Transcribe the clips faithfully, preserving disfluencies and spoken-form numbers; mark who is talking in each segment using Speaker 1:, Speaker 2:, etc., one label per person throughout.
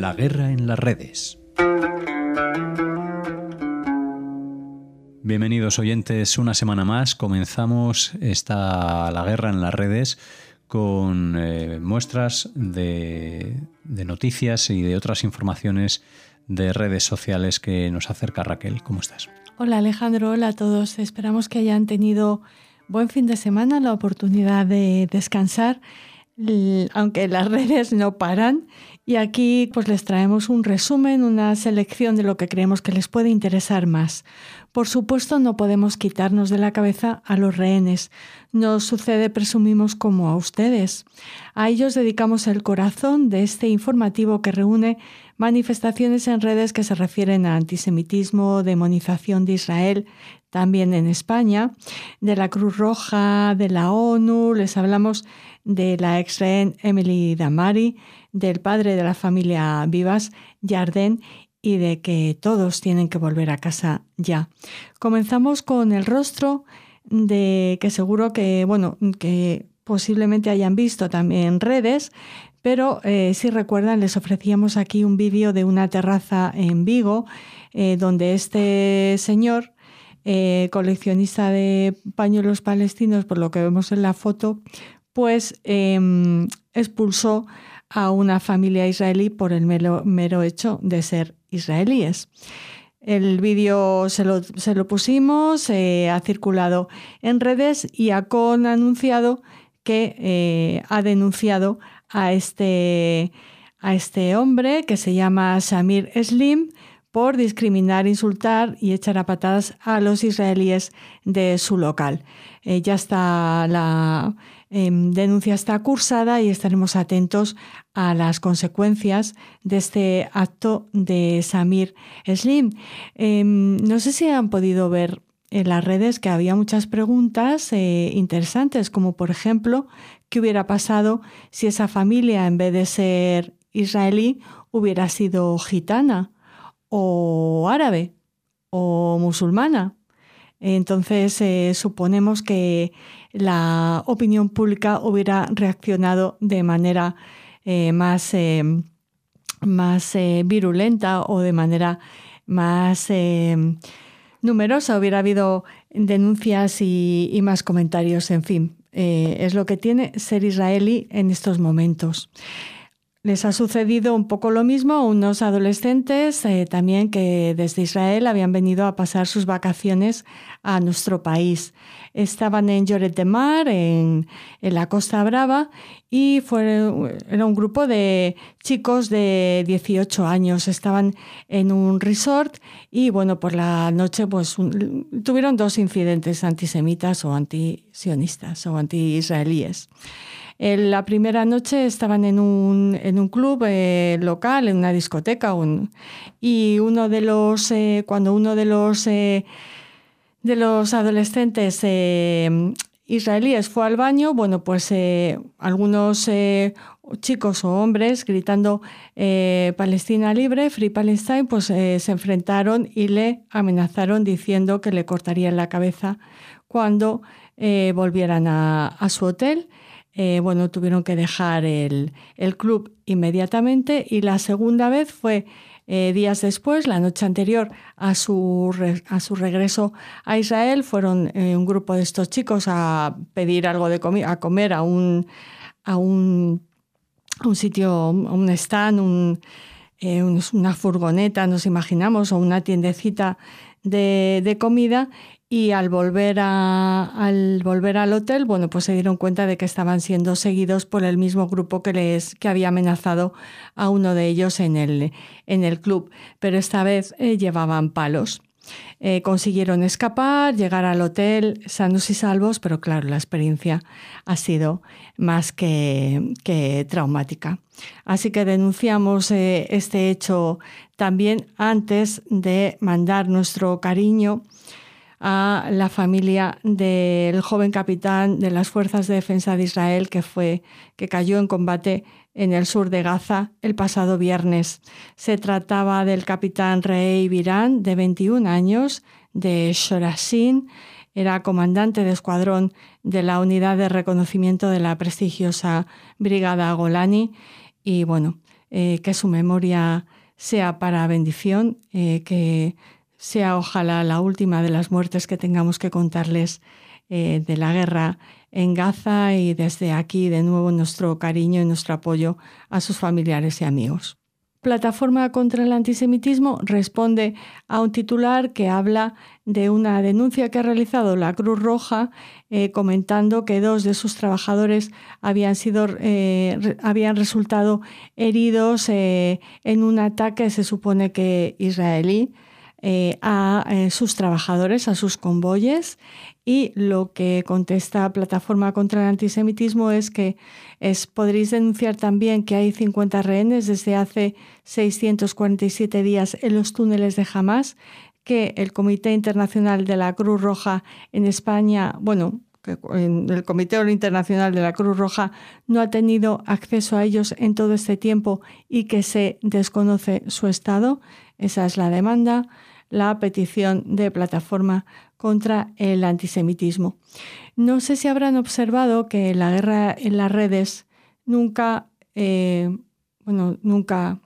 Speaker 1: La guerra en las redes. Bienvenidos oyentes, una semana más comenzamos esta La guerra en las redes con eh, muestras de, de noticias y de otras informaciones de redes sociales que nos acerca Raquel. ¿Cómo estás?
Speaker 2: Hola Alejandro, hola a todos. Esperamos que hayan tenido buen fin de semana, la oportunidad de descansar, aunque las redes no paran. Y aquí pues les traemos un resumen, una selección de lo que creemos que les puede interesar más. Por supuesto, no podemos quitarnos de la cabeza a los rehenes. Nos sucede, presumimos, como a ustedes. A ellos dedicamos el corazón de este informativo que reúne manifestaciones en redes que se refieren a antisemitismo, demonización de Israel, también en España, de la Cruz Roja, de la ONU. Les hablamos de la ex rehén Emily Damari, del padre de la familia Vivas, Yarden, y de que todos tienen que volver a casa ya. Comenzamos con el rostro de que seguro que, bueno, que posiblemente hayan visto también en redes, pero eh, si recuerdan, les ofrecíamos aquí un vídeo de una terraza en Vigo, eh, donde este señor, eh, coleccionista de pañuelos palestinos, por lo que vemos en la foto, pues eh, expulsó a una familia israelí por el mero, mero hecho de ser israelíes. El vídeo se lo, se lo pusimos, eh, ha circulado en redes y Acon ha anunciado que eh, ha denunciado a este, a este hombre que se llama Samir Slim por discriminar, insultar y echar a patadas a los israelíes de su local. Eh, ya está la eh, denuncia está cursada y estaremos atentos a las consecuencias de este acto de Samir Slim. Eh, no sé si han podido ver en las redes que había muchas preguntas eh, interesantes, como por ejemplo, ¿qué hubiera pasado si esa familia, en vez de ser israelí, hubiera sido gitana o árabe o musulmana? Entonces, eh, suponemos que la opinión pública hubiera reaccionado de manera eh, más, eh, más eh, virulenta o de manera más eh, numerosa. Hubiera habido denuncias y, y más comentarios, en fin. Eh, es lo que tiene ser israelí en estos momentos. Les ha sucedido un poco lo mismo a unos adolescentes eh, también que desde Israel habían venido a pasar sus vacaciones a nuestro país. Estaban en Lloret de Mar, en, en la Costa Brava, y fue, era un grupo de chicos de dieciocho años. Estaban en un resort y, bueno, por la noche pues un, tuvieron dos incidentes antisemitas o antisionistas o anti-israelíes. En la primera noche estaban en un, en un club eh, local, en una discoteca, un, y uno de los, eh, cuando uno de los, eh, de los adolescentes eh, israelíes fue al baño, bueno, pues eh, algunos eh, chicos o hombres gritando eh, Palestina libre, Free Palestine, pues eh, se enfrentaron y le amenazaron diciendo que le cortarían la cabeza cuando eh, volvieran a, a su hotel. Eh, bueno, tuvieron que dejar el, el club inmediatamente y la segunda vez fue eh, días después, la noche anterior a su, re, a su regreso a Israel. Fueron eh, un grupo de estos chicos a pedir algo de comi- a comer a un, a un, a un sitio, a un stand, un, eh, un, una furgoneta, nos imaginamos, o una tiendecita de, de comida. Y al volver, a, al volver al hotel, bueno, pues se dieron cuenta de que estaban siendo seguidos por el mismo grupo que, les, que había amenazado a uno de ellos en el, en el club. Pero esta vez eh, llevaban palos. Eh, consiguieron escapar, llegar al hotel sanos y salvos, pero claro, la experiencia ha sido más que, que traumática. Así que denunciamos eh, este hecho también antes de mandar nuestro cariño a la familia del joven capitán de las Fuerzas de Defensa de Israel que fue que cayó en combate en el sur de Gaza el pasado viernes. Se trataba del capitán Rei Biran, de veintiún años, de Shorashin. Era comandante de escuadrón de la unidad de reconocimiento de la prestigiosa Brigada Golani y, bueno, eh, que su memoria sea para bendición, eh, que sea ojalá la última de las muertes que tengamos que contarles eh, de la guerra en Gaza, y desde aquí de nuevo nuestro cariño y nuestro apoyo a sus familiares y amigos. Plataforma contra el Antisemitismo responde a un titular que habla de una denuncia que ha realizado la Cruz Roja, eh, comentando que dos de sus trabajadores habían, sido, eh, re, habían resultado heridos eh, en un ataque, se supone que israelí, eh, a eh, sus trabajadores, a sus convoyes. Y lo que contesta Plataforma contra el Antisemitismo es que es, podréis denunciar también que hay cincuenta rehenes desde hace seiscientos cuarenta y siete días en los túneles de Hamás, que el Comité Internacional de la Cruz Roja en España, bueno, que el Comité Internacional de la Cruz Roja no ha tenido acceso a ellos en todo este tiempo y que se desconoce su estado. Esa es la demanda, la petición de Plataforma contra el Antisemitismo. No sé si habrán observado que la guerra en las redes nunca, eh, bueno, nunca,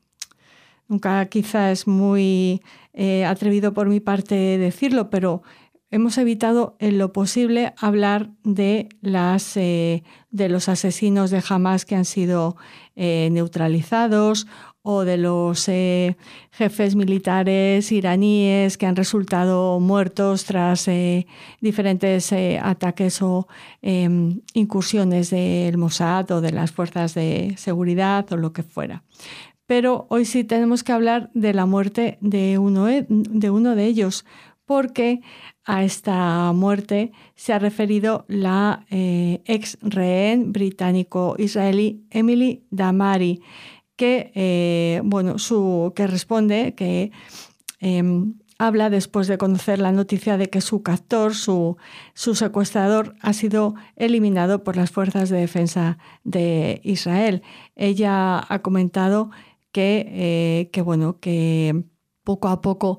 Speaker 2: nunca quizá es muy eh, atrevido por mi parte decirlo, pero hemos evitado en lo posible hablar de, las, eh, de los asesinos de Hamás que han sido eh, neutralizados, o de los eh, jefes militares iraníes que han resultado muertos tras eh, diferentes eh, ataques o eh, incursiones del Mossad o de las fuerzas de seguridad o lo que fuera. Pero hoy sí tenemos que hablar de la muerte de uno de, uno de ellos, porque a esta muerte se ha referido la eh, ex rehén británico-israelí Emily Damari, que, eh, bueno, su, que responde, que eh, habla después de conocer la noticia de que su captor, su, su secuestrador, ha sido eliminado por las fuerzas de defensa de Israel. Ella ha comentado que, eh, que, bueno, que poco a poco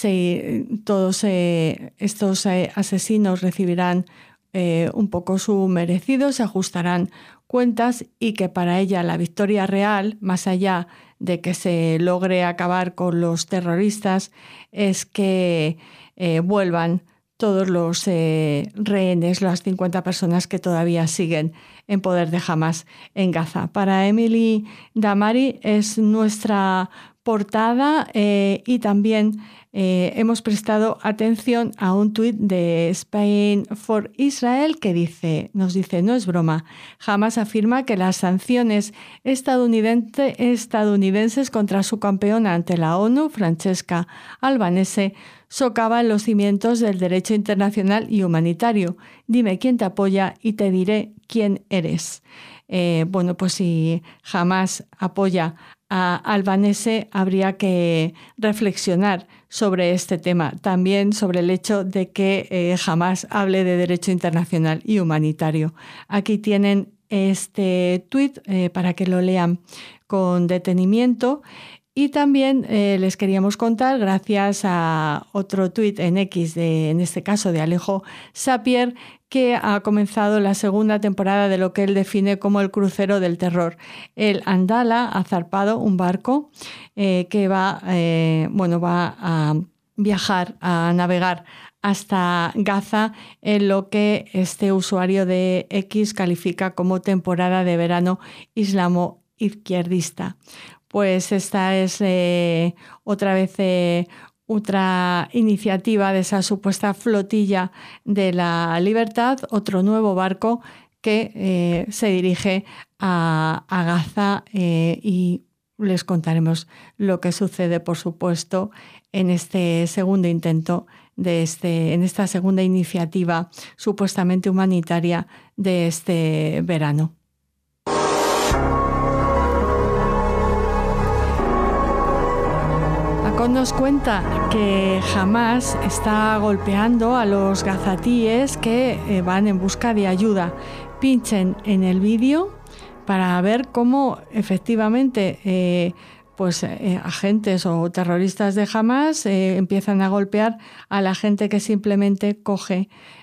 Speaker 2: se, todos eh, estos eh, asesinos recibirán eh, un poco su merecido, se ajustarán cuentas, y que para ella la victoria real, más allá de que se logre acabar con los terroristas, es que eh, vuelvan todos los eh, rehenes, las cincuenta personas que todavía siguen en poder de Hamás en Gaza. Para Emily Damari es nuestra portada eh, y también eh, hemos prestado atención a un tuit de Spain for Israel que dice, nos dice, no es broma, Hamás afirma que las sanciones estadounidense, estadounidenses contra su campeona ante la ONU, Francesca Albanese, socavan los cimientos del derecho internacional y humanitario. Dime quién te apoya y te diré quién eres. Eh, bueno, pues si Hamás apoya a Albanese, habría que reflexionar sobre este tema, también sobre el hecho de que eh, Hamás hable de derecho internacional y humanitario. Aquí tienen este tuit eh, para que lo lean con detenimiento. Y también eh, les queríamos contar, gracias a otro tuit en X, de, en este caso de Alejo Sapier, que ha comenzado la segunda temporada de lo que él define como el crucero del terror. El Andala ha zarpado un barco eh, que va, eh, bueno, va a viajar, a navegar hasta Gaza en lo que este usuario de X califica como temporada de verano islamo-izquierdista. Pues esta es eh, otra vez eh, otra iniciativa de esa supuesta flotilla de la libertad, otro nuevo barco que eh, se dirige a, a Gaza eh, y les contaremos lo que sucede, por supuesto, en este segundo intento, de este, en esta segunda iniciativa supuestamente humanitaria de este verano. Nos cuenta que Hamás está golpeando a los gazatíes que eh, van en busca de ayuda. Pinchen en el vídeo para ver cómo efectivamente eh, pues, eh, agentes o terroristas de Hamás eh, empiezan a golpear a la gente que simplemente coge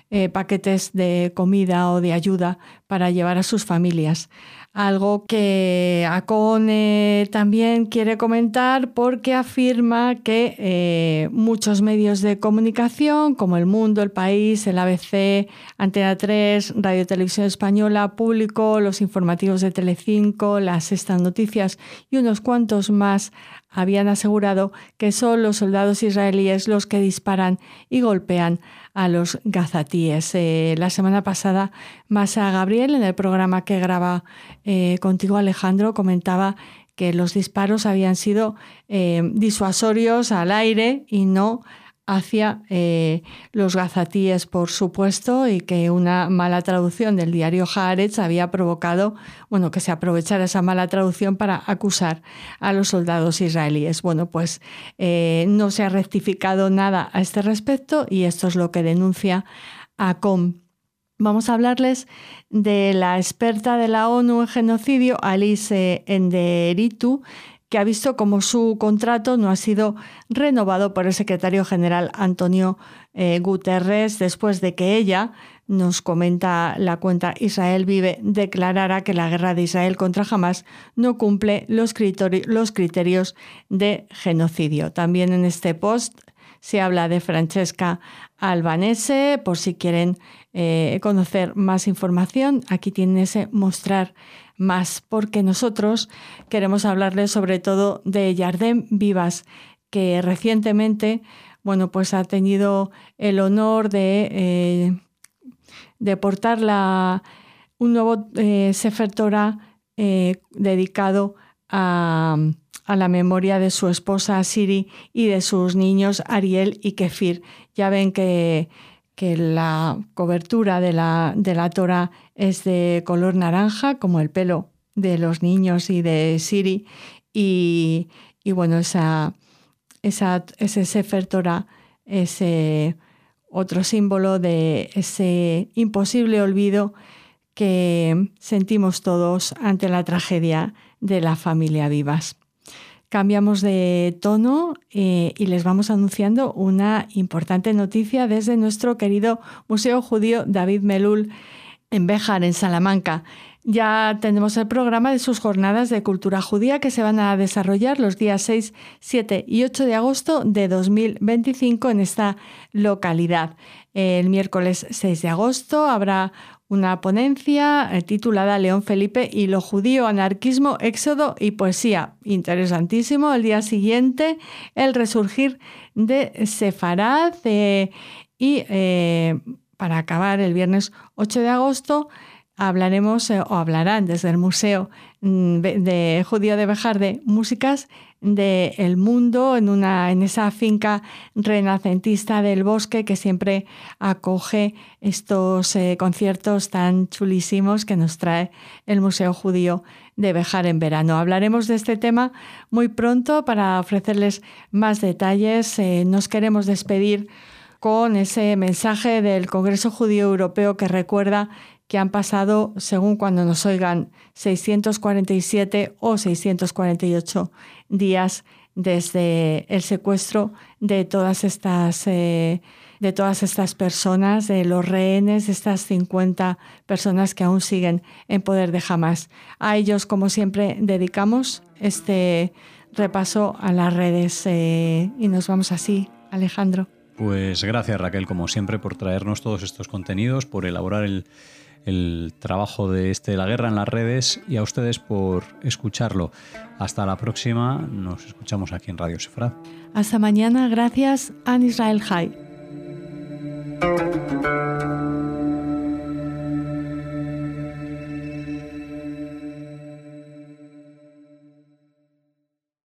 Speaker 2: eh, paquetes de comida o de ayuda para llevar a sus familias. Algo que Acon eh, también quiere comentar porque afirma que eh, muchos medios de comunicación como El Mundo, El País, el A B C, Antena tres, Radio Televisión Española, Público, los informativos de Telecinco, las Sextas Noticias y unos cuantos más habían asegurado que son los soldados israelíes los que disparan y golpean a los gazatíes. Eh, la semana pasada, Masa Gabriel, en el programa que graba eh, contigo, Alejandro, comentaba que los disparos habían sido eh, disuasorios al aire y no hacia eh, los gazatíes, por supuesto, y que una mala traducción del diario Haaretz había provocado, bueno, que se aprovechara esa mala traducción para acusar a los soldados israelíes. Bueno, pues eh, no se ha rectificado nada a este respecto y esto es lo que denuncia Acon. Vamos a hablarles de la experta de la ONU en genocidio, Alice Nderitu, que ha visto como su contrato no ha sido renovado por el secretario general Antonio eh, Guterres después de que ella, nos comenta la cuenta Israel Vive, declarara que la guerra de Israel contra Hamás no cumple los, critori- los criterios de genocidio. También en este post se habla de Francesca Albanese, por si quieren eh, conocer más información. Aquí tienen ese mostrar más, porque nosotros queremos hablarles sobre todo de Yardem Vivas, que recientemente, bueno, pues ha tenido el honor de, eh, de portar la, un nuevo eh, Sefer Torah eh, dedicado a, a la memoria de su esposa Siri y de sus niños Ariel y Kefir. Ya ven que que la cobertura de la, de la Torah es de color naranja, como el pelo de los niños y de Siri, y, y bueno, esa, esa, ese Sefer Torah es eh, otro símbolo de ese imposible olvido que sentimos todos ante la tragedia de la familia Vivas. Cambiamos de tono eh, y les vamos anunciando una importante noticia desde nuestro querido Museo Judío David Melul en Béjar, en Salamanca. Ya tenemos el programa de sus jornadas de cultura judía que se van a desarrollar los días seis, siete y ocho de agosto de dos mil veinticinco en esta localidad. El miércoles seis de agosto habrá una ponencia titulada León Felipe y lo judío, anarquismo, éxodo y poesía. Interesantísimo. El día siguiente, el resurgir de Sefarad. Eh, y eh, para acabar, el viernes ocho de agosto, hablaremos eh, o hablarán desde el Museo de Judío de Béjar de músicas del mundo en, una, en esa finca renacentista del Bosque que siempre acoge estos eh, conciertos tan chulísimos que nos trae el Museo Judío de Béjar en verano. Hablaremos de este tema muy pronto para ofrecerles más detalles. Eh, nos queremos despedir con ese mensaje del Congreso Judío Europeo que recuerda que han pasado, según cuando nos oigan, seiscientos cuarenta y siete o seiscientos cuarenta y ocho días desde el secuestro de todas estas, eh, de todas estas personas, de los rehenes, de estas cincuenta personas que aún siguen en poder de Hamás. A ellos, como siempre, dedicamos este repaso a las redes eh, y nos vamos así, Alejandro.
Speaker 1: Pues gracias, Raquel, como siempre, por traernos todos estos contenidos, por elaborar el el trabajo de este La Guerra en las Redes y a ustedes por escucharlo. Hasta la próxima, nos escuchamos aquí en Radio Sefrat.
Speaker 2: Hasta mañana, gracias, An Israel Chai.